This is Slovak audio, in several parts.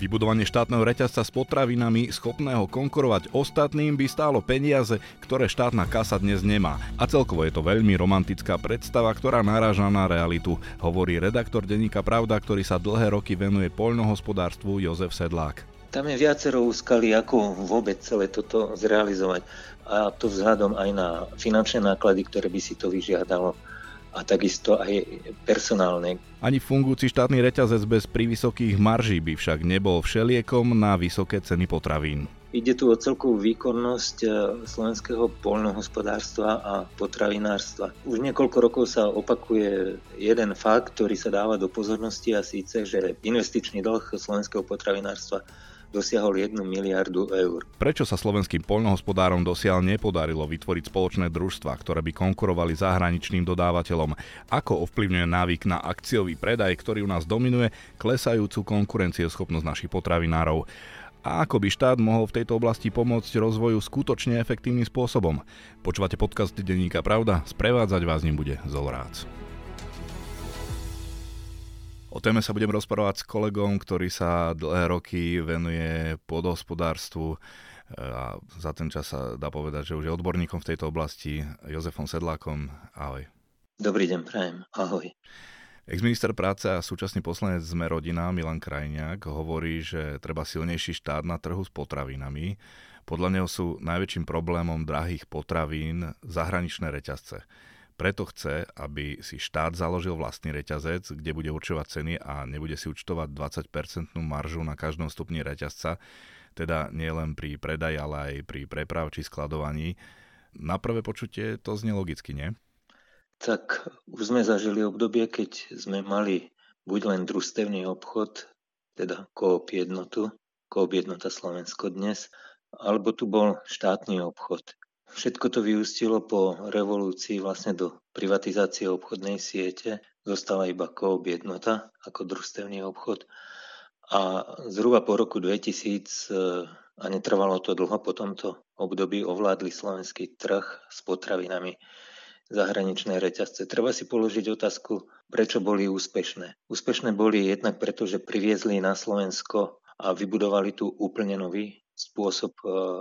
Vybudovanie štátneho reťazca s potravinami schopného konkurovať ostatným by stálo peniaze, ktoré štátna kasa dnes nemá. A celkovo je to veľmi romantická predstava, ktorá naráža na realitu, hovorí redaktor denníka Pravda, ktorý sa dlhé roky venuje poľnohospodárstvu, Jozef Sedlák. Tam je viacero úskalí, ako vôbec celé toto zrealizovať. A to vzhľadom aj na finančné náklady, ktoré by si to vyžiadalo. A takisto aj personálne. Ani fungujúci štátny reťazec bez privysokých marží by však nebol všeliekom na vysoké ceny potravín. Ide tu o celkovú výkonnosť slovenského poľnohospodárstva a potravinárstva. Už niekoľko rokov sa opakuje jeden fakt, ktorý sa dáva do pozornosti, a síce, že investičný dlh slovenského potravinárstva dosiahol 1 miliardu eur. Prečo sa slovenským poľnohospodárom dosiaľ nepodarilo vytvoriť spoločné družstvá, ktoré by konkurovali zahraničným dodávateľom? Ako ovplyvňuje návyk na akciový predaj, ktorý u nás dominuje, klesajúcu konkurencieschopnosť našich potravinárov? A ako by štát mohol v tejto oblasti pomôcť rozvoju skutočne efektívnym spôsobom? Počúvate podcast denníka Pravda, sprevádzať vás ním bude Zolrác. O téme sa budem rozprávať s kolegom, ktorý sa dlhé roky venuje pôdohospodárstvu a za ten čas sa dá povedať, že už je odborníkom v tejto oblasti, Jozefom Sedlákom. Ahoj. Dobrý deň, prajem. Ahoj. Exminister práce a súčasný poslanec Sme rodina Milan Krajniak hovorí, že treba silnejší štát na trhu s potravinami. Podľa neho sú najväčším problémom drahých potravín zahraničné reťazce. Preto chce, aby si štát založil vlastný reťazec, kde bude určovať ceny a nebude si účtovať 20% maržu na každom stupni reťazca, teda nie len pri predaji, ale aj pri preprav či skladovaní. Na prvé počutie to znie logicky, nie? Tak už sme zažili obdobie, keď sme mali buď len družstevný obchod, teda Coop jednota Slovensko dnes, alebo tu bol štátny obchod. Všetko to vyústilo po revolúcii vlastne do privatizácie obchodnej siete. Zostala iba Coop jednota ako družstevný obchod. A zhruba po roku 2000, a netrvalo to dlho, po tomto období ovládli slovenský trh s potravinami zahraničné reťazce. Treba si položiť otázku, prečo boli úspešné. Úspešné boli jednak preto, že priviezli na Slovensko a vybudovali tu úplne nový spôsob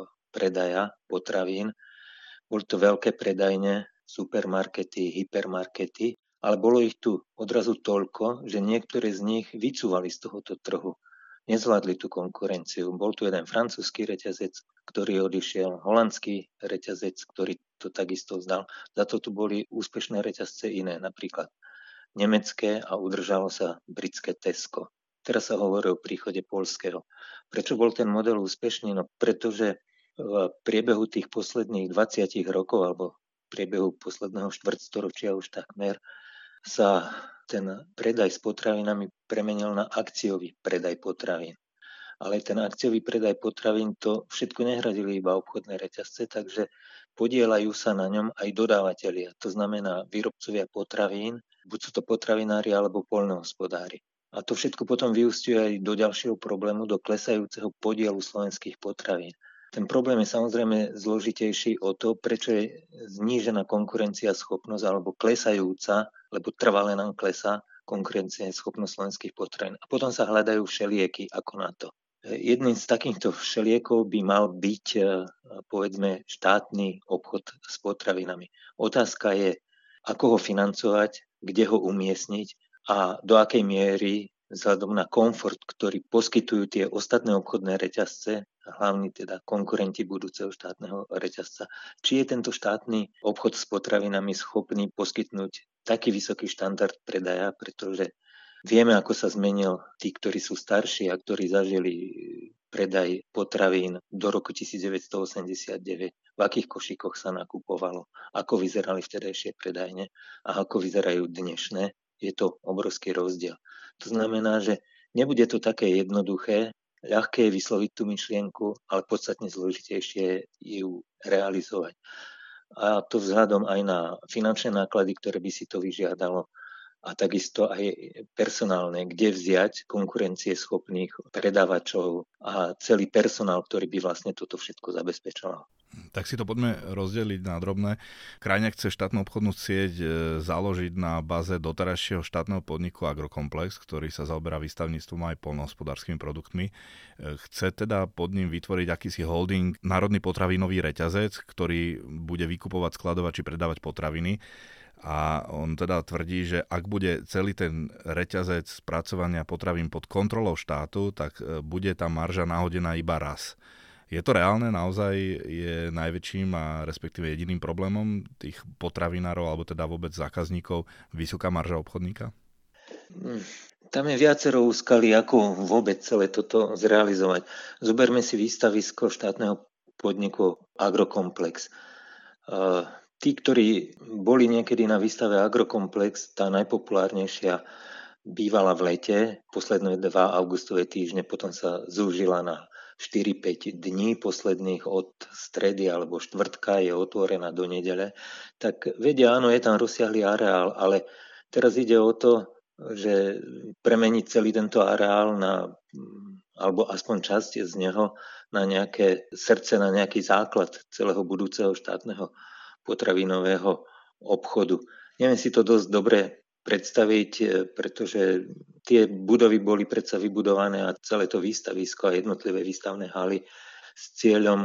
predaja potravín. Boli to veľké predajne, supermarkety, hypermarkety, ale bolo ich tu odrazu toľko, že niektoré z nich vycúvali z tohoto trhu. Nezvládli tú konkurenciu. Bol tu jeden francúzsky reťazec, ktorý odišiel, holandský reťazec, ktorý to takisto vzdal. Za to tu boli úspešné reťazce iné, napríklad nemecké, a udržalo sa britské Tesco. Teraz sa hovorí o príchode poľského. Prečo bol ten model úspešný? No pretože v priebehu tých posledných 20 rokov alebo v priebehu posledného štvrťstoročia už takmer sa ten predaj s potravinami premenil na akciový predaj potravín. Ale ten akciový predaj potravín, to všetko nehradili iba obchodné reťazce, takže podieľajú sa na ňom aj dodávateľia. To znamená výrobcovia potravín, buď sú to potravinári alebo poľnohospodári. A to všetko potom vyúsťuje aj do ďalšieho problému, do klesajúceho podielu slovenských potravín. Ten problém je samozrejme zložitejší o to, prečo je znížená konkurencieschopnosť alebo klesajúca, lebo trvale nám klesá konkurencieschopnosť slovenských potravín. A potom sa hľadajú všelieky ako na to. Jedným z takýchto všeliekov by mal byť, povedzme, štátny obchod s potravinami. Otázka je, ako ho financovať, kde ho umiestniť a do akej miery vzhľadom na komfort, ktorý poskytujú tie ostatné obchodné reťazce, hlavní teda konkurenti budúceho štátneho reťazca, či je tento štátny obchod s potravinami schopný poskytnúť taký vysoký štandard predaja, pretože vieme, ako sa zmenil tí, ktorí sú starší a ktorí zažili predaj potravín do roku 1989, v akých košíkoch sa nakupovalo, ako vyzerali vtedajšie predajne a ako vyzerajú dnešné. Je to obrovský rozdiel. To znamená, že nebude to také jednoduché, ľahké je vysloviť tú myšlienku, ale podstatne zložitejšie je ju realizovať. A to vzhľadom aj na finančné náklady, ktoré by si to vyžiadalo. a takisto aj personálne, kde vziať konkurencieschopných predávačov a celý personál, ktorý by vlastne toto všetko zabezpečoval. Tak si to poďme rozdeliť na drobné. Krajňák chce štátnu obchodnú sieť založiť na báze doterajšieho štátneho podniku Agrokomplex, ktorý sa zaoberá výstavníctvom aj poľnohospodárskymi produktmi. Chce teda pod ním vytvoriť akýsi holding, národný potravinový reťazec, ktorý bude vykupovať, skladovať či predávať potraviny. A on teda tvrdí, že ak bude celý ten reťazec spracovania potravín pod kontrolou štátu, tak bude tá marža nahodená iba raz. Je to reálne? Naozaj je najväčším a respektíve jediným problémom tých potravinárov alebo teda vôbec zákazníkov vysoká marža obchodníka? Tam je viacero úskalí, ako vôbec celé toto zrealizovať. Zoberme si výstavisko štátneho podniku Agrokomplex. Tí, ktorí boli niekedy na výstave Agrokomplex, tá najpopulárnejšia bývala v lete, posledné 2 augustové týždne, potom sa zúžila na 4-5 dní posledných od stredy alebo štvrtka, je otvorená do nedele, tak vedia, áno, je tam rozsiahlý areál, ale teraz ide o to, že premeniť celý tento areál na, alebo aspoň časť z neho na nejaké srdce, na nejaký základ celého budúceho štátneho potravinového obchodu. Neviem si to dosť dobre predstaviť, pretože tie budovy boli predsa vybudované a celé to výstavisko a jednotlivé výstavné haly s cieľom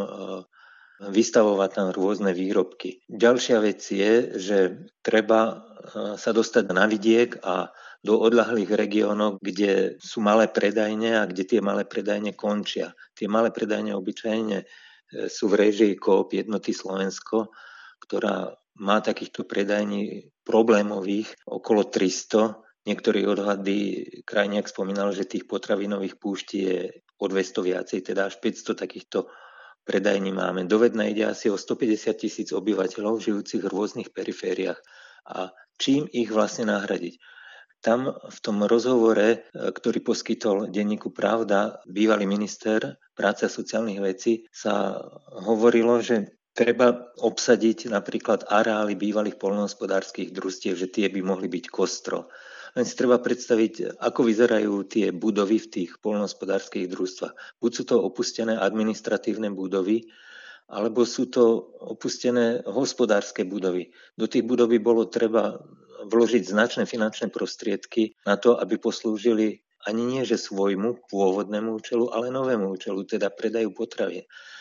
vystavovať tam rôzne výrobky. Ďalšia vec je, že treba sa dostať na vidiek a do odľahlých regiónov, kde sú malé predajne a kde tie malé predajne končia. Tie malé predajne obyčajne sú v réžii Coop Jednoty Slovensko, ktorá má takýchto predajní problémových okolo 300. Niektorí odhady, Krajňák spomínal, že tých potravinových púští je o 200 viacej, teda až 500 takýchto predajní máme. Do Vedna ide asi o 150 000 obyvateľov žijúcich v rôznych perifériách. A čím ich vlastne nahradiť? Tam v tom rozhovore, ktorý poskytol denníku Pravda, bývalý minister práce a sociálnych vecí, sa hovorilo, že treba obsadiť napríklad areály bývalých poľnohospodárskych družstiev, že tie by mohli byť kostro. Len si treba predstaviť, ako vyzerajú tie budovy v tých poľnohospodárskych družstvách. Buď sú to opustené administratívne budovy, alebo sú to opustené hospodárske budovy. Do tých budov by bolo treba vložiť značné finančné prostriedky na to, aby poslúžili ani nie že svojmu pôvodnému účelu, ale novému účelu, teda predajú potravín.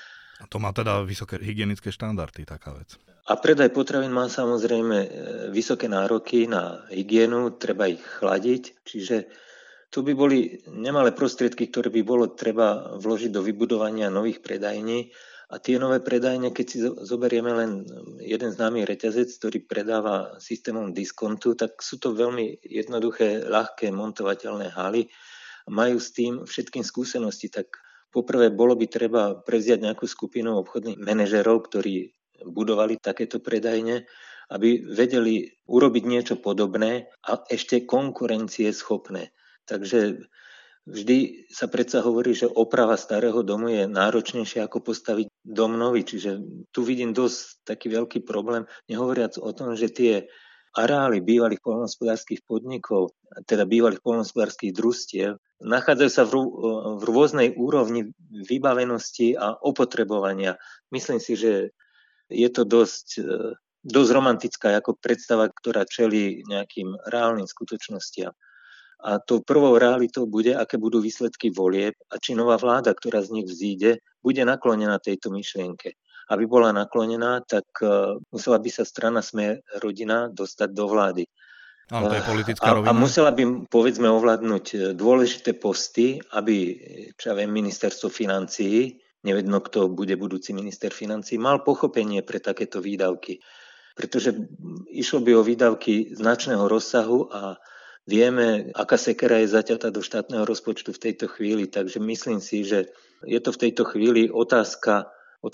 A to má teda vysoké hygienické štandardy, taká vec. A predaj potravín má samozrejme vysoké nároky na hygienu, treba ich chladiť, čiže tu by boli nemalé prostriedky, ktoré by bolo treba vložiť do vybudovania nových predajní. A tie nové predajne, keď si zoberieme len jeden známy reťazec, ktorý predáva systémom diskontu, tak sú to veľmi jednoduché, ľahké montovateľné haly. Majú s tým všetkým skúsenosti, tak poprvé bolo by treba prevziať nejakú skupinu obchodných manažerov, ktorí budovali takéto predajne, aby vedeli urobiť niečo podobné a ešte konkurencieschopné. Takže vždy sa predsa hovorí, že oprava starého domu je náročnejšia ako postaviť dom nový. Čiže tu vidím dosť taký veľký problém, nehovoriac o tom, že tie areály bývalých poľnohospodárskych podnikov, teda bývalých poľnohospodárskych družstiev, nachádzajú sa v rôznej úrovni vybavenosti a opotrebovania. Myslím si, že je to dosť romantická ako predstava, ktorá čelí nejakým reálnym skutočnostiam. A tou prvou realitou bude, aké budú výsledky volieb a či nová vláda, ktorá z nich vzíde, bude naklonená tejto myšlienke. Aby bola naklonená, tak musela by sa strana Sme rodina dostať do vlády. Áno, to je politická rovina. A musela by, povedzme, ovládnuť dôležité posty, aby, čo ja viem, ministerstvo financií, nevedno, kto bude budúci minister financií, mal pochopenie pre takéto výdavky. Pretože išlo by o výdavky značného rozsahu a vieme, aká sekera je zaťatá do štátneho rozpočtu v tejto chvíli, takže myslím si, že je to v tejto chvíli otázka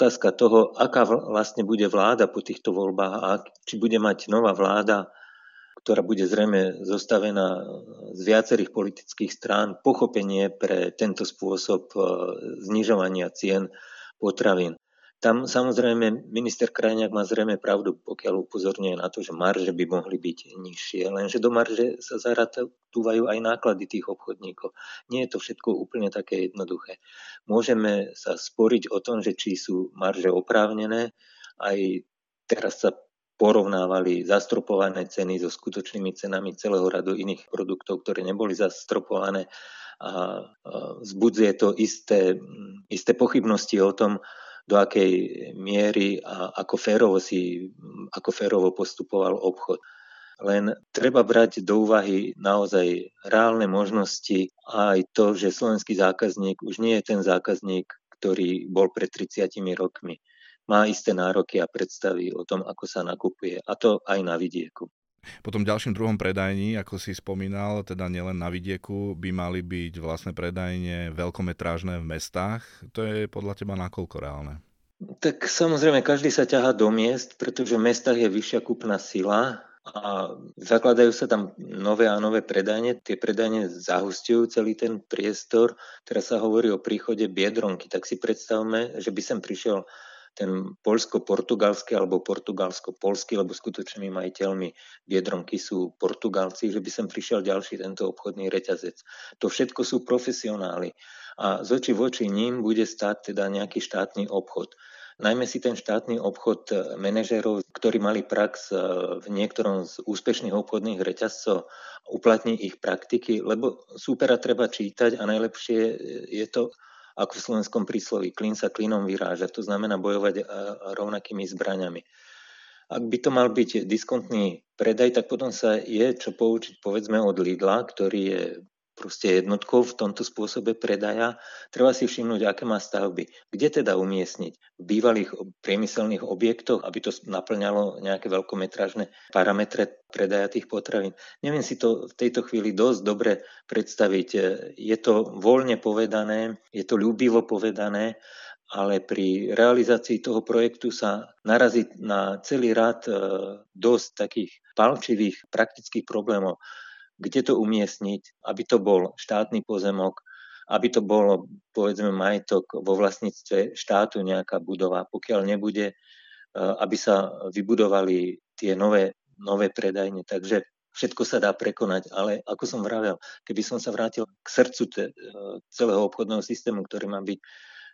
toho, aká vlastne bude vláda po týchto voľbách a či bude mať nová vláda, ktorá bude zrejme zostavená z viacerých politických strán, pochopenie pre tento spôsob znižovania cien potravín. Tam samozrejme minister Krajniak má zrejme pravdu, pokiaľ upozorňuje na to, že marže by mohli byť nižšie, lenže do marže sa zaratúvajú aj náklady tých obchodníkov. Nie je to všetko úplne také jednoduché. Môžeme sa sporiť o tom, že či sú marže oprávnené, aj teraz sa porovnávali zastropované ceny so skutočnými cenami celého radu iných produktov, ktoré neboli zastropované a vzbudzuje to isté pochybnosti o tom, do akej miery a ako férovo postupoval obchod. Len treba brať do úvahy naozaj reálne možnosti a aj to, že slovenský zákazník už nie je ten zákazník, ktorý bol pred 30 rokmi. Má isté nároky a predstavy o tom, ako sa nakupuje, a to aj na vidieku. Potom ďalším druhom predajní, ako si spomínal, teda nielen na vidieku, by mali byť vlastné predajne veľkometrážne v mestách. To je podľa teba nakoľko reálne? Tak samozrejme, každý sa ťahá do miest, pretože v mestách je vyššia kúpna sila a zakladajú sa tam nové a nové predajne. Tie predajne zahustujú celý ten priestor. Teraz sa hovorí o príchode Biedronky, tak si predstavme, že by sem prišiel ten poľsko-portugalský alebo portugalsko-polský, lebo skutočnými majiteľmi Biedronky sú Portugálci, že by sem prišiel ďalší tento obchodný reťazec. To všetko sú profesionáli a z očí v oči ním bude stáť teda nejaký štátny obchod. Najmä si ten štátny obchod manažérov, ktorí mali prax v niektorom z úspešných obchodných reťazcov, uplatní ich praktiky, lebo súpera treba čítať a najlepšie je to, ako v slovenskom prísloví, klín sa klínom vyráža, to znamená bojovať rovnakými zbraňami. Ak by to mal byť diskontný predaj, tak potom sa je čo poučiť povedzme od Lidla, ktorý je proste jednotkou v tomto spôsobe predaja. Treba si všimnúť, aké má stavby. Kde teda umiestniť? V bývalých priemyselných objektoch, aby to naplňalo nejaké veľkometrážne parametre predaja tých potravín. Neviem si to v tejto chvíli dosť dobre predstaviť. Je to voľne povedané, je to ľúbivo povedané, ale pri realizácii toho projektu sa narazí na celý rad dosť takých palčivých praktických problémov. Kde to umiestniť, aby to bol štátny pozemok, aby to bolo, povedzme, majetok vo vlastníctve štátu, nejaká budova. Pokiaľ nebude, aby sa vybudovali tie nové predajne. Takže všetko sa dá prekonať, ale ako som vravel, keby som sa vrátil k srdcu celého obchodného systému, ktorý má byť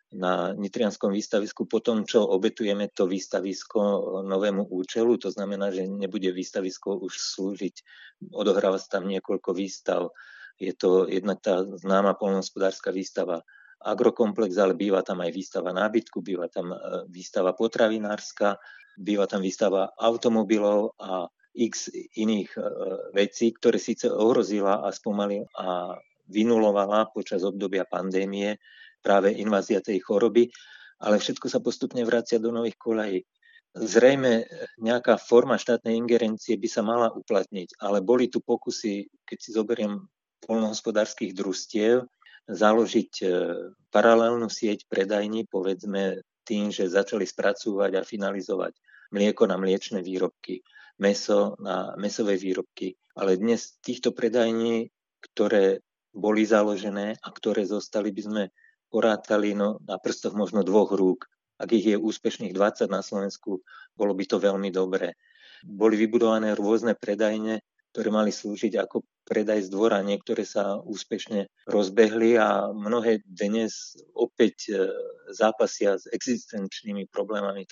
na nitrianskom výstavisku, po tom, čo obetujeme to výstavisko novému účelu, to znamená, že nebude výstavisko už slúžiť, odohráva sa tam niekoľko výstav, je to jednak tá známa poľnohospodárska výstava Agrokomplex, ale býva tam aj výstava nábytku, býva tam výstava potravinárska, býva tam výstava automobilov a x iných vecí, ktoré síce ohrozila a spomalila a vynulovala počas obdobia pandémie práve invázia tej choroby, ale všetko sa postupne vracia do nových koľají. Zrejme nejaká forma štátnej ingerencie by sa mala uplatniť, ale boli tu pokusy, keď si zoberiem poľnohospodárskych družstiev, založiť paralelnú sieť predajní, povedzme tým, že začali spracúvať a finalizovať mlieko na mliečne výrobky, mäso na mäsové výrobky. Ale dnes týchto predajní, ktoré boli založené a ktoré zostali, by sme porátali na prstoch možno 2 rúk. Ak ich je úspešných 20 na Slovensku, bolo by to veľmi dobré. Boli vybudované rôzne predajne, ktoré mali slúžiť ako predaj z dvora. Niektoré sa úspešne rozbehli a mnohé dnes opäť zápasia s existenčnými problémami.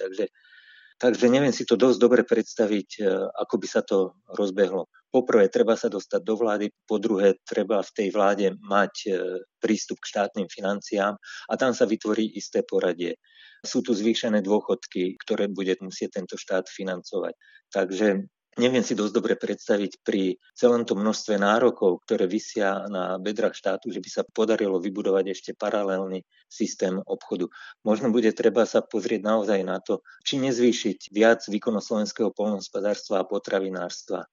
Takže neviem si to dosť dobre predstaviť, ako by sa to rozbehlo. Poprvé, treba sa dostať do vlády, po druhé, treba v tej vláde mať prístup k štátnym financiám a tam sa vytvorí isté poradie. Sú tu zvýšené dôchodky, ktoré bude musieť tento štát financovať. Takže neviem si dosť dobre predstaviť pri celom tom množstve nárokov, ktoré visia na bedrách štátu, že by sa podarilo vybudovať ešte paralelný systém obchodu. Možno bude treba sa pozrieť naozaj na to, či nezvýšiť viac výkonnosť slovenského poľnohospodárstva a potravinárstva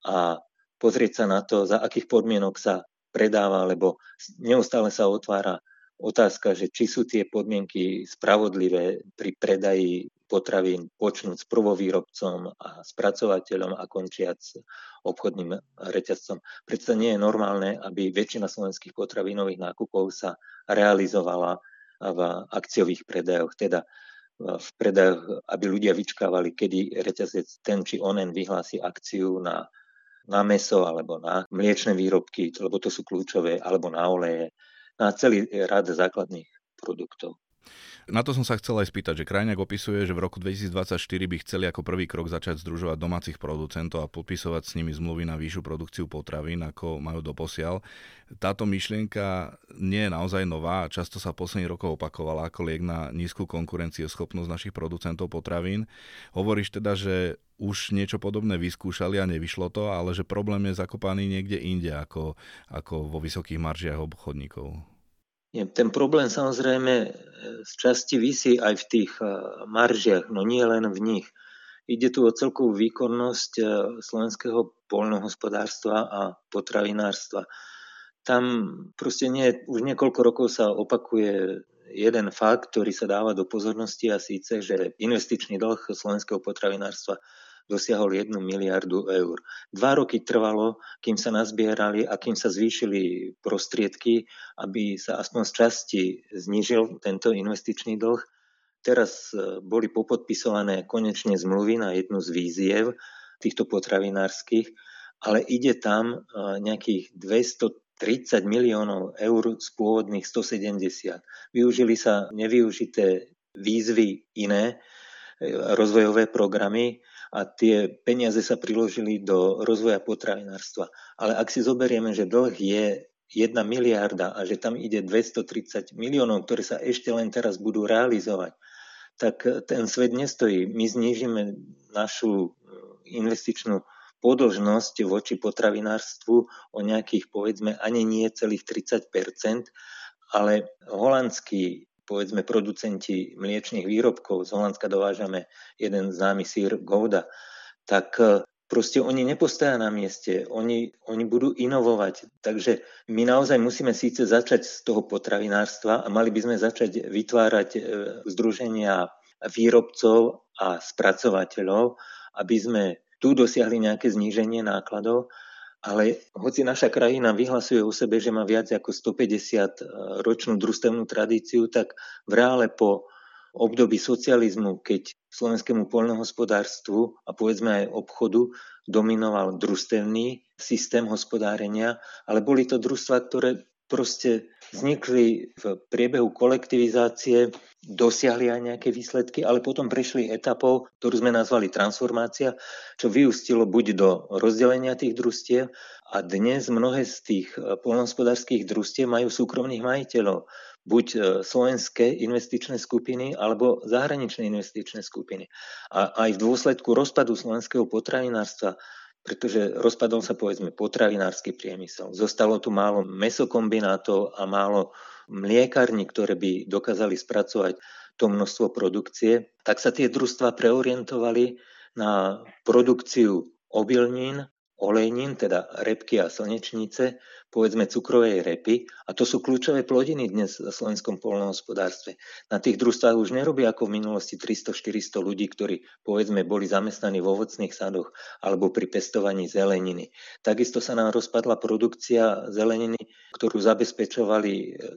a pozrieť sa na to, za akých podmienok sa predáva, lebo neustále sa otvára otázka, že či sú tie podmienky spravodlivé pri predaji potravín, počnúť s prvovýrobcom a spracovateľom a končiac obchodným reťazcom. Predsa nie je normálne, aby väčšina slovenských potravinových nákupov sa realizovala v akciových predajoch. Teda v predajoch, aby ľudia vyčkávali, kedy reťazec ten či onen vyhlási akciu na mäso alebo na mliečne výrobky, lebo to sú kľúčové, alebo na oleje, na celý rad základných produktov. Na to som sa chcel aj spýtať, že Krajňák opisuje, že v roku 2024 by chceli ako prvý krok začať združovať domácich producentov a podpisovať s nimi zmluvy na vyššiu produkciu potravín, ako majú doposiaľ. Táto myšlienka nie je naozaj nová a často sa posledných rokov opakovala ako liek na nízku konkurencieschopnosť našich producentov potravín. Hovoríš teda, že už niečo podobné vyskúšali a nevyšlo to, ale že problém je zakopaný niekde inde ako vo vysokých maržiach obchodníkov. Ten problém samozrejme z časti visí aj v tých maržiach, no nie len v nich. Ide tu o celkovú výkonnosť slovenského poľnohospodárstva a potravinárstva. Tam proste už niekoľko rokov sa opakuje jeden fakt, ktorý sa dáva do pozornosti, a síce, že investičný dlh slovenského potravinárstva dosiahol 1 miliardu eur. 2 roky trvalo, kým sa nazbierali a kým sa zvýšili prostriedky, aby sa aspoň z časti znížil tento investičný dlh. Teraz boli popodpisované konečne zmluvy na jednu z výziev týchto potravinárskych, ale ide tam nejakých 230 miliónov eur z pôvodných 170. Využili sa nevyužité výzvy iné, rozvojové programy, a tie peniaze sa priložili do rozvoja potravinárstva. Ale ak si zoberieme, že dlh je 1 miliarda a že tam ide 230 miliónov, ktoré sa ešte len teraz budú realizovať, tak ten svet nestojí. My znížime našu investičnú podĺžnosť voči potravinárstvu o nejakých, povedzme, ani nie celých 30%, ale holandskí, povedzme, producenti mliečnych výrobkov, z Holandska dovážame jeden známy sír Gouda, tak proste oni nepostoja na mieste, oni budú inovovať. Takže my naozaj musíme síce začať z toho potravinárstva a mali by sme začať vytvárať združenia výrobcov a spracovateľov, aby sme tu dosiahli nejaké zníženie nákladov. Ale hoci naša krajina vyhlasuje o sebe, že má viac ako 150 ročnú družstevnú tradíciu, tak v reále po období socializmu, keď slovenskému poľnohospodárstvu a povedzme aj obchodu dominoval družstevný systém hospodárenia, ale boli to družstvá, ktoré proste vznikli v priebehu kolektivizácie, dosiahli aj nejaké výsledky, ale potom prešli etapou, ktorú sme nazvali transformácia, čo vyústilo buď do rozdelenia tých družstiev, a dnes mnohé z tých poľnohospodárskych družstiev majú súkromných majiteľov, buď slovenské investičné skupiny alebo zahraničné investičné skupiny. A aj v dôsledku rozpadu slovenského potravinárstva, pretože rozpadol sa, povedzme, potravinársky priemysel. Zostalo tu málo mäsokombinátov a málo mliekární, ktoré by dokázali spracovať to množstvo produkcie, tak sa tie družstvá preorientovali na produkciu obilnín, olejnín, teda repky a slnečnice, povedzme cukrovej repy, a to sú kľúčové plodiny dnes v slovenskom poľnohospodárstve. Na tých družstvách už nerobí ako v minulosti 300-400 ľudí, ktorí povedzme boli zamestnaní v ovocných sadoch alebo pri pestovaní zeleniny. Takisto sa nám rozpadla produkcia zeleniny, ktorú zabezpečovali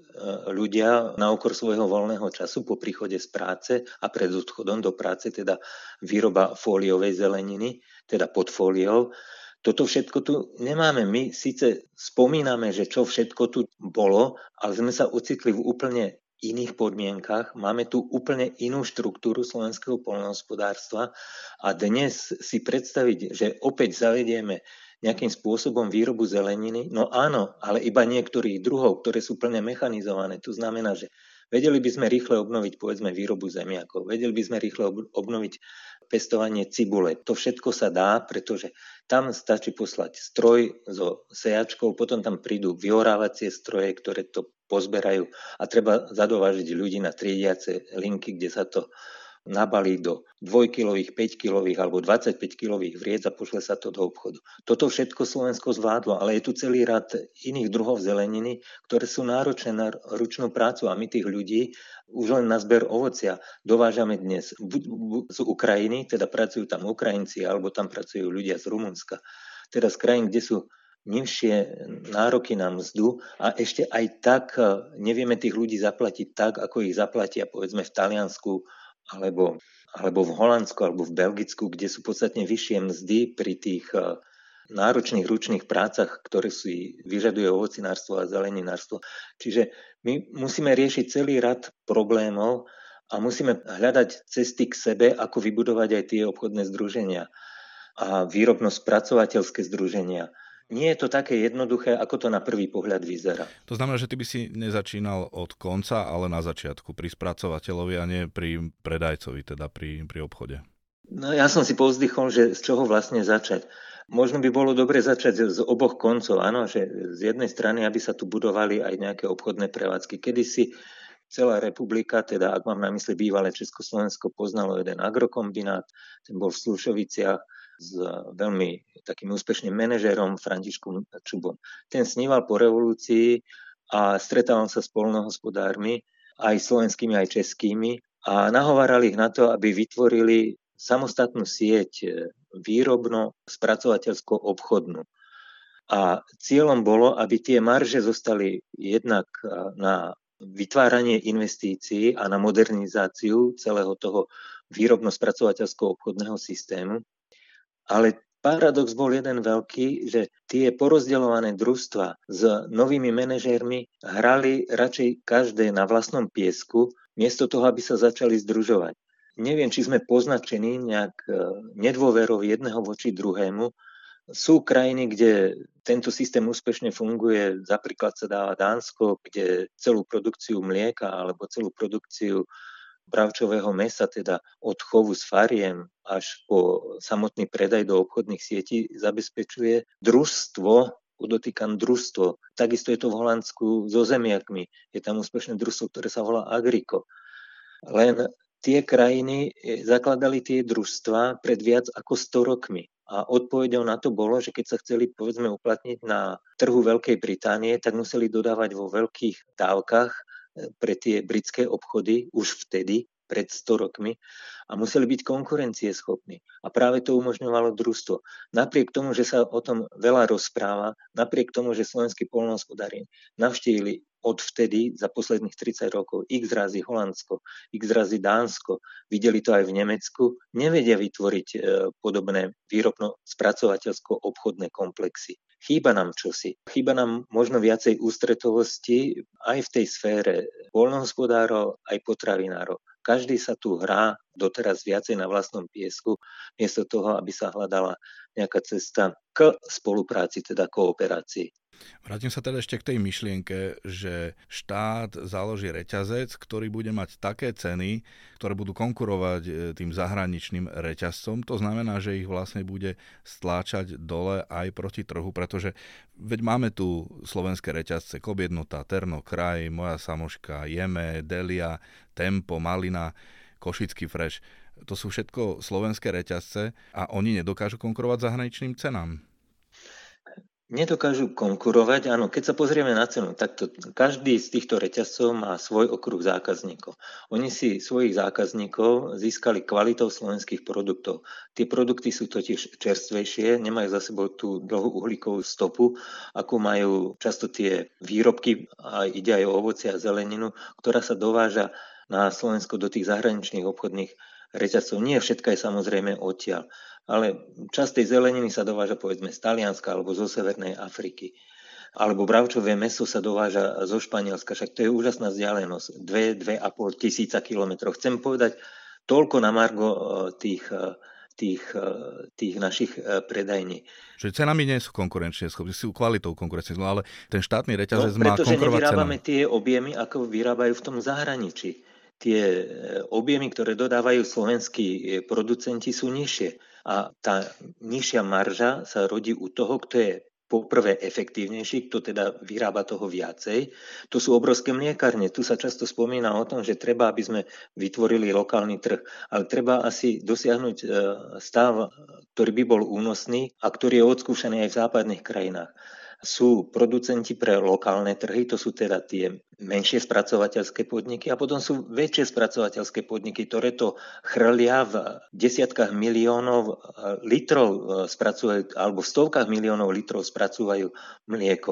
ľudia na úkor svojho voľného času po príchode z práce a pred odchodom do práce, teda výroba fóliovej zeleniny, teda pod fóliou. Toto všetko tu nemáme. My síce spomíname, že čo všetko tu bolo, ale sme sa ocitli v úplne iných podmienkach. Máme tu úplne inú štruktúru slovenského poľnohospodárstva a dnes si predstaviť, že opäť zavedieme nejakým spôsobom výrobu zeleniny, no áno, ale iba niektorých druhov, ktoré sú plne mechanizované. To znamená, že vedeli by sme rýchle obnoviť, povedzme, výrobu zemiakov, vedeli by sme rýchle obnoviť pestovanie cibule. To všetko sa dá, pretože tam stačí poslať stroj so sejačkou, potom tam prídu vyorávacie stroje, ktoré to pozberajú a treba zadovážiť ľudí na triediace linky, kde sa to nabalí do 2-kilových, 5-kilových alebo 25-kilových vriec a pošle sa to do obchodu. Toto všetko Slovensko zvládlo, ale je tu celý rad iných druhov zeleniny, ktoré sú náročné na ručnú prácu a my tých ľudí už len na zber ovocia dovážame dnes buď z Ukrajiny, teda pracujú tam Ukrajinci, alebo tam pracujú ľudia z Rumunska, teda z krajín, kde sú nižšie nároky na mzdu a ešte aj tak nevieme tých ľudí zaplatiť tak, ako ich zaplatia povedzme v Taliansku, alebo v Holandsku, alebo v Belgicku, kde sú podstatne vyššie mzdy pri tých náročných ručných prácach, ktoré si vyžaduje ovocinárstvo a zeleninárstvo. Čiže my musíme riešiť celý rad problémov a musíme hľadať cesty k sebe, ako vybudovať aj tie obchodné združenia a výrobno-spracovateľské združenia. Nie je to také jednoduché, ako to na prvý pohľad vyzerá. To znamená, že ty by si nezačínal od konca, ale na začiatku, pri spracovateľovi a nie pri predajcovi, teda pri obchode. No, ja som si povzdychol, že z čoho vlastne začať. Možno by bolo dobre začať z oboch koncov, áno, že z jednej strany, aby sa tu budovali aj nejaké obchodné prevádzky. Kedysi celá republika, teda ak mám na mysli bývalé Československo, poznalo jeden agrokombinát, ten bol v Slušoviciach s veľmi takým úspešným manažérom Františkom Čubom. Ten sníval po revolúcii a stretával sa s poľnohospodármi, aj slovenskými, aj českými, a nahovárali ich na to, aby vytvorili samostatnú sieť výrobno-spracovateľsko-obchodnú. A cieľom bolo, aby tie marže zostali jednak na vytváranie investícií a na modernizáciu celého toho výrobno-spracovateľsko-obchodného systému. Ale paradox bol jeden veľký, že tie porozdeľované družstva s novými manažérmi hrali radšej každé na vlastnom piesku, miesto toho, aby sa začali združovať. Neviem, či sme poznačení nejak nedôverou jedného voči druhému. Sú krajiny, kde tento systém úspešne funguje, za príklad sa dáva Dánsko, kde celú produkciu mlieka alebo celú produkciu bravčového mäsa, teda od chovu s fariem až po samotný predaj do obchodných sietí, zabezpečuje družstvo, podotýkam družstvo. Takisto je to v Holandsku so zemiakmi. Je tam úspešné družstvo, ktoré sa volá Agrico. Len tie krajiny zakladali tie družstva pred viac ako 100 rokmi. A odpoveďou na to bolo, že keď sa chceli, povedzme, uplatniť na trhu Veľkej Británie, tak museli dodávať vo veľkých dávkach pre tie britské obchody už vtedy, pred 100 rokmi, a museli byť konkurencieschopní. A práve to umožňovalo družstvo. Napriek tomu, že sa o tom veľa rozpráva, napriek tomu, že slovenskí poľnohospodári navštívili odvtedy za posledných 30 rokov x razy Holandsko, x razy Dánsko, videli to aj v Nemecku, nevedia vytvoriť podobné výrobno-spracovateľsko-obchodné komplexy. Chýba nám čosi. Chýba nám možno viacej ústretovosti aj v tej sfére poľnohospodárov, aj potravinárov. Každý sa tu hrá doteraz viacej na vlastnom piesku, miesto toho, aby sa hľadala nejaká cesta k spolupráci, teda kooperácii. Vrátim sa teda ešte k tej myšlienke, že štát založí reťazec, ktorý bude mať také ceny, ktoré budú konkurovať tým zahraničným reťazcom. To znamená, že ich vlastne bude stláčať dole aj proti trhu, pretože veď máme tu slovenské reťazce Coop Jednota, Terno, Kraj, Moja Samoška, Jeme, Delia, Tempo, Malina, Košický Fresh. To sú všetko slovenské reťazce a oni nedokážu konkurovať zahraničným cenám. Nedokážu konkurovať, áno, keď sa pozrieme na cenu, tak každý z týchto reťazcov má svoj okruh zákazníkov. Oni si svojich zákazníkov získali kvalitou slovenských produktov. Tie produkty sú totiž čerstvejšie, nemajú za sebou tú dlhú uhlíkovú stopu, ako majú často tie výrobky, a ide aj o ovocie a zeleninu, ktorá sa dováža na Slovensko do tých zahraničných obchodných reťazcov. Nie všetka je samozrejme odtiaľ, ale časť tej zeleniny sa dováža povedzme z Talianska alebo zo Severnej Afriky. Alebo bravčové mäso sa dováža zo Španielska, však to je úžasná vzdialenosť, 2,5 tisíca kilometrov. Chcem povedať toľko na margo tých našich predajní. Že cenami nie sú konkurenčné schopné, sú kvalitou konkurenčné, ale ten štátny reťazec má konkurovať cenami. Pretože nevyrábame tie objemy, ako vyrábajú v tom zahraničí. Tie objemy, ktoré dodávajú slovenskí producenti, sú nižšie. A tá nižšia marža sa rodí u toho, kto je poprvé efektívnejší, kto teda vyrába toho viacej. To sú obrovské mliekárne. Tu sa často spomína o tom, že treba, aby sme vytvorili lokálny trh. Ale treba asi dosiahnuť stav, ktorý by bol únosný a ktorý je odskúšaný aj v západných krajinách. Sú producenti pre lokálne trhy, to sú teda tie menšie spracovateľské podniky, a potom sú väčšie spracovateľské podniky, ktoré to chrlia v desiatkách miliónov litrov spracovajú, alebo v stovkách miliónov litrov spracúvajú mlieko.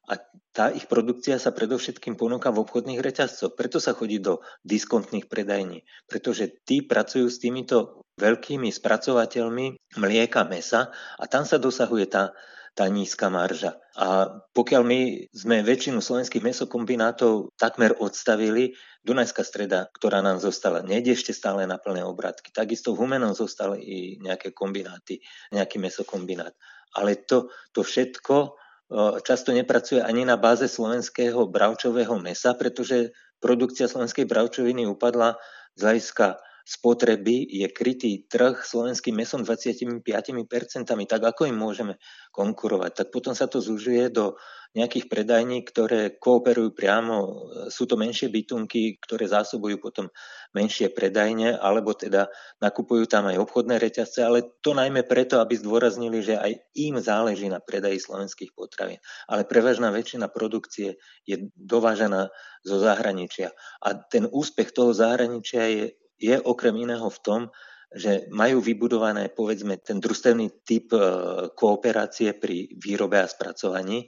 A tá ich produkcia sa predovšetkým ponúka v obchodných reťazcoch. Preto sa chodí do diskontných predajní, pretože tí pracujú s týmito veľkými spracovateľmi mlieka, mäsa a tam sa dosahuje tá nízka marža. A pokiaľ my sme väčšinu slovenských mäsokombinátov takmer odstavili, Dunajská Streda, ktorá nám zostala, nejde ešte stále na plné obrátky. Takisto v Humennom zostali i nejaké kombináty, nejaký mäsokombinát. Ale to všetko často nepracuje ani na báze slovenského bravčového mäsa, pretože produkcia slovenskej bravčoviny upadla z hľadiska spotreby, je krytý trh slovenským mäsom 25%, tak ako im môžeme konkurovať. Tak potom sa to zužuje do nejakých predajní, ktoré kooperujú priamo, sú to menšie bytunky, ktoré zásobujú potom menšie predajne, alebo teda nakupujú tam aj obchodné reťazce, ale to najmä preto, aby zdôraznili, že aj im záleží na predaji slovenských potravín. Ale prevažná väčšina produkcie je dovážaná zo zahraničia. A ten úspech toho zahraničia je okrem iného v tom, že majú vybudované, povedzme, ten družstevný typ kooperácie pri výrobe a spracovaní.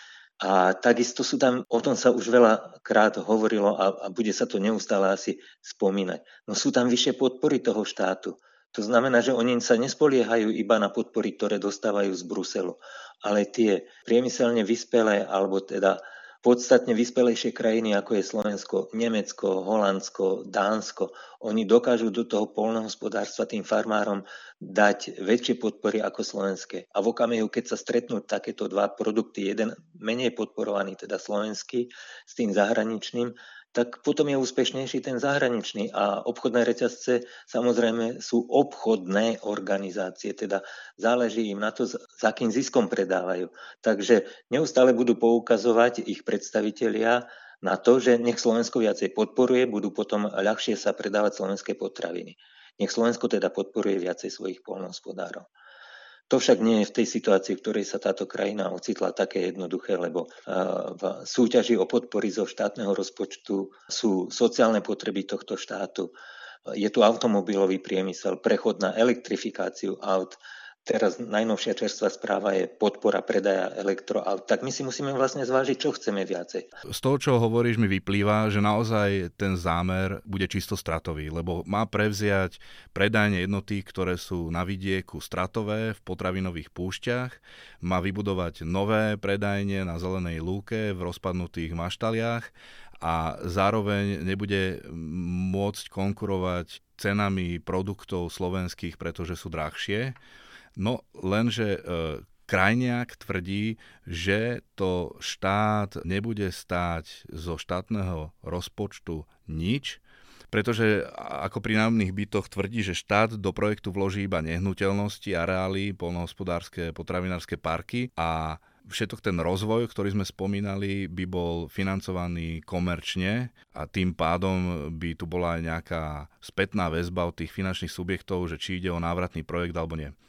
A takisto sú tam, o tom sa už veľakrát hovorilo a bude sa to neustále asi spomínať. No sú tam vyššie podpory toho štátu. To znamená, že oni sa nespoliehajú iba na podpory, ktoré dostávajú z Bruselu, ale tie priemyselne vyspelé, alebo teda podstatne vyspelejšie krajiny, ako je Slovensko, Nemecko, Holandsko, Dánsko, oni dokážu do toho poľnohospodárstva tým farmárom dať väčšie podpory ako slovenské. A v okamihu, keď sa stretnú takéto dva produkty, jeden menej podporovaný, teda slovenský, s tým zahraničným, tak potom je úspešnejší ten zahraničný. A obchodné reťazce samozrejme sú obchodné organizácie, teda záleží im na to, za akým ziskom predávajú. Takže neustále budú poukazovať ich predstavitelia na to, že nech Slovensko viacej podporuje, budú potom ľahšie sa predávať slovenské potraviny. Nech Slovensko teda podporuje viacej svojich poľnohospodárov. To však nie je v tej situácii, v ktorej sa táto krajina ocitla, také jednoduché, lebo v súťaži o podpory zo štátneho rozpočtu sú sociálne potreby tohto štátu. Je tu automobilový priemysel, prechod na elektrifikáciu aut. Teraz najnovšia čerstvá správa je podpora predaja elektroaut. Tak my si musíme vlastne zvážiť, čo chceme viacej. Z toho, čo hovoríš, mi vyplýva, že naozaj ten zámer bude čisto stratový, lebo má prevziať predajne jednoty, ktoré sú na vidieku stratové v potravinových púšťach, má vybudovať nové predajne na zelenej lúke v rozpadnutých maštaliach a zároveň nebude môcť konkurovať cenami produktov slovenských, pretože sú drahšie. No lenže Krajniak tvrdí, že to štát nebude stáť zo štátneho rozpočtu nič, pretože ako pri nájomných bytoch tvrdí, že štát do projektu vloží iba nehnuteľnosti, areály, poľnohospodárske, potravinárske parky a všetok ten rozvoj, ktorý sme spomínali, by bol financovaný komerčne a tým pádom by tu bola aj nejaká spätná väzba od tých finančných subjektov, že či ide o návratný projekt alebo nie.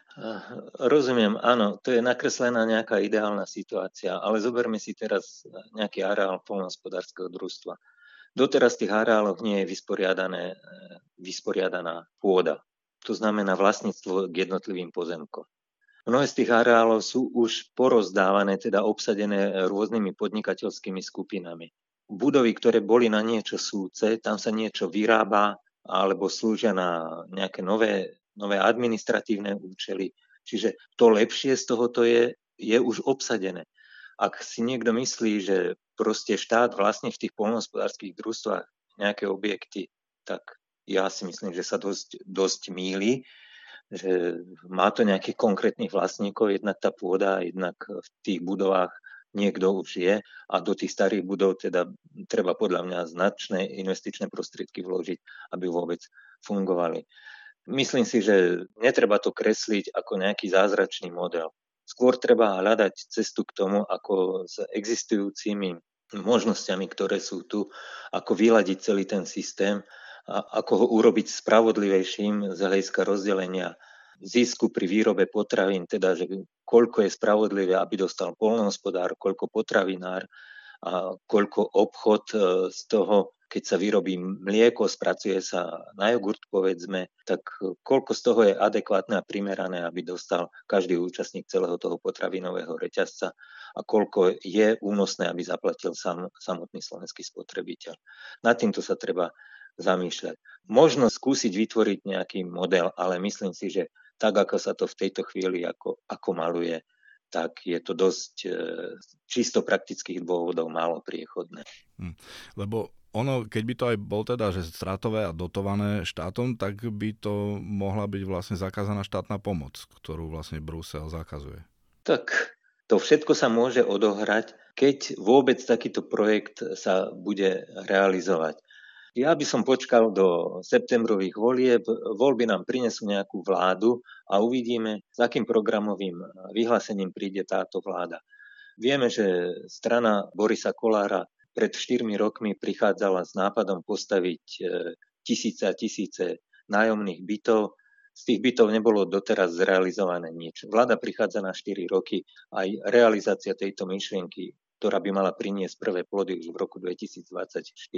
Rozumiem, áno, to je nakreslená nejaká ideálna situácia, ale zoberme si teraz nejaký areál poľnohospodárskeho družstva. Doteraz v tých areáloch nie je vysporiadaná pôda. To znamená vlastníctvo k jednotlivým pozemkom. Mnohé z tých areálov sú už porozdávané, teda obsadené rôznymi podnikateľskými skupinami. Budovy, ktoré boli na niečo súce, tam sa niečo vyrába alebo slúžia na nejaké nové administratívne účely. Čiže to lepšie z tohoto je už obsadené. Ak si niekto myslí, že proste štát vlastne v tých poľnohospodárskych družstvách nejaké objekty, tak ja si myslím, že sa dosť mýli, že má to nejakých konkrétnych vlastníkov, jednak tá pôda, jednak v tých budovách niekto už je a do tých starých budov teda treba podľa mňa značné investičné prostriedky vložiť, aby vôbec fungovali. Myslím si, že netreba to kresliť ako nejaký zázračný model. Skôr treba hľadať cestu k tomu, ako s existujúcimi možnosťami, ktoré sú tu, ako vyladiť celý ten systém a ako ho urobiť spravodlivejším z hľadiska rozdelenia zisku pri výrobe potravín, teda že koľko je spravodlivé, aby dostal poľnohospodár, koľko potravinár a koľko obchod z toho, keď sa vyrobí mlieko, spracuje sa na jogurt, povedzme, tak koľko z toho je adekvátne a primerané, aby dostal každý účastník celého toho potravinového reťazca a koľko je únosné, aby zaplatil samotný slovenský spotrebiteľ. Nad týmto sa treba zamýšľať. Možno skúsiť vytvoriť nejaký model, ale myslím si, že tak, ako sa to v tejto chvíli ako maluje, tak je to dosť čisto praktických dôvodov málo priechodné. Lebo ono, keď by to aj bol teda, že stratové a dotované štátom, tak by to mohla byť vlastne zakázaná štátna pomoc, ktorú vlastne Brusel zakazuje. Tak to všetko sa môže odohrať, keď vôbec takýto projekt sa bude realizovať. Ja by som počkal do septembrových volieb, voľby nám prinesú nejakú vládu a uvidíme, s akým programovým vyhlásením príde táto vláda. Vieme, že strana Borisa Kollára pred 4 rokmi prichádzala s nápadom postaviť tisíce a tisíce nájomných bytov. Z tých bytov nebolo doteraz zrealizované nič. Vláda prichádza na 4 roky, aj realizácia tejto myšlienky, ktorá by mala priniesť prvé plody už v roku 2024,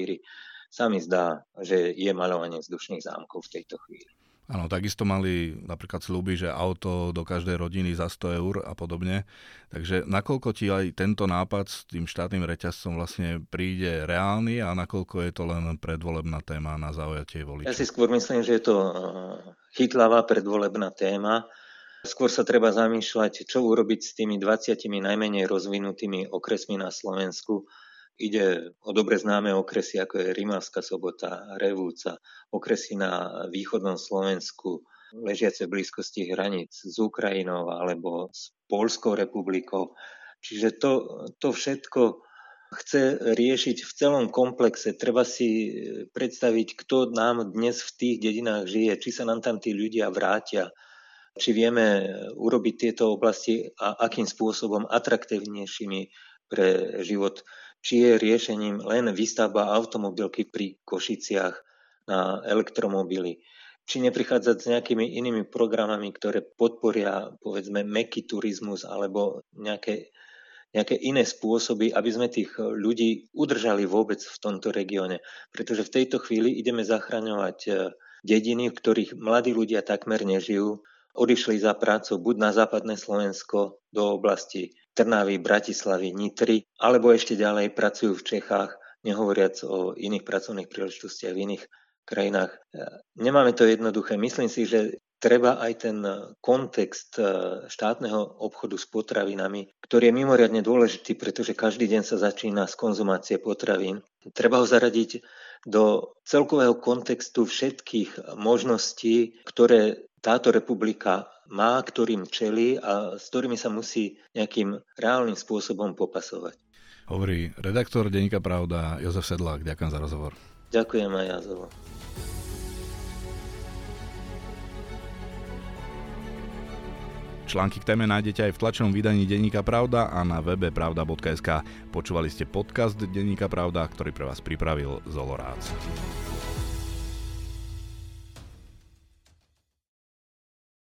sa mi zdá, že je maľovanie vzdušných zámkov v tejto chvíli. Áno, takisto mali napríklad sľuby, že auto do každej rodiny za 100 eur a podobne. Takže nakoľko ti aj tento nápad s tým štátnym reťazcom vlastne príde reálny a nakoľko je to len predvolebná téma na zaujatie voličov? Ja si skôr myslím, že je to chytlavá predvolebná téma. Skôr sa treba zamýšľať, čo urobiť s tými 20 najmenej rozvinutými okresmi na Slovensku. Ide o dobre známe okresy, ako je Rimavská Sobota, Revúca, okresy na východnom Slovensku, ležiace v blízkosti hraníc s Ukrajinou alebo s Poľskou republikou. Čiže to všetko chce riešiť v celom komplexe. Treba si predstaviť, kto nám dnes v tých dedinách žije, či sa nám tam tí ľudia vrátia, či vieme urobiť tieto oblasti a akým spôsobom atraktívnejšími pre život. Či je riešením len výstavba automobilky pri Košiciach na elektromobily. Či neprichádzať s nejakými inými programami, ktoré podporia, povedzme, mäkký turizmus alebo nejaké iné spôsoby, aby sme tých ľudí udržali vôbec v tomto regióne. Pretože v tejto chvíli ideme zachraňovať dediny, v ktorých mladí ľudia takmer nežijú, odišli za prácou buď na západné Slovensko do oblasti Trnavy, Bratislavy, Nitry, alebo ešte ďalej pracujú v Čechách, nehovoriac o iných pracovných príležitostiach v iných krajinách. Nemáme to jednoduché. Myslím si, že treba aj ten kontext štátneho obchodu s potravinami, ktorý je mimoriadne dôležitý, pretože každý deň sa začína z konzumácie potravín. Treba ho zaradiť do celkového kontextu všetkých možností, ktoré táto republika má, ktorým čelí a s ktorými sa musí nejakým reálnym spôsobom popasovať. Hovorí redaktor denníka Pravda Jozef Sedlák. Ďakujem za rozhovor. Ďakujem aj ja, Zovo. Články k téme nájdete aj v tlačenom vydaní denníka Pravda a na webe pravda.sk. Počúvali ste podcast denníka Pravda, ktorý pre vás pripravil Zolo Rác.